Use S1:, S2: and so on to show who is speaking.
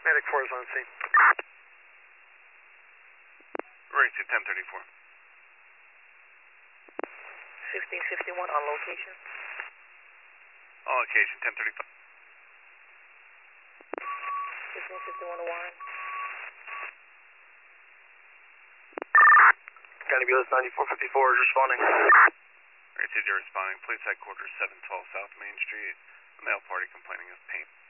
S1: Medic 4 is on scene.
S2: Race at 1034.
S3: 1551 on location.
S2: On location, 1035.
S3: 1551 to Warren.
S1: County Bulis 9454 is responding.
S2: Race 0 responding. Police headquarters 712 South Main Street. A male party complaining of pain.